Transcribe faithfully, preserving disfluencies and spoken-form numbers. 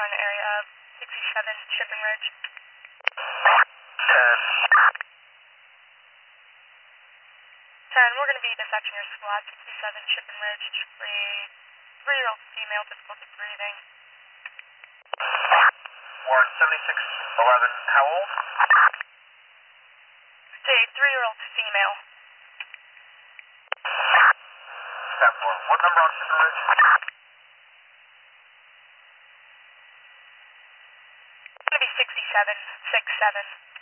current area of sixty-seven Shipping Ridge. ten. ten, we're going to be dispatching your squad, sixty-seven Shipping Ridge, for a three-year-old female, difficulty breathing. Warren, seventy-six eleven, how old? It's a three-year-old female. Staff four, what number on Shipping Ridge? It's going to be sixty-seven sixty-seven.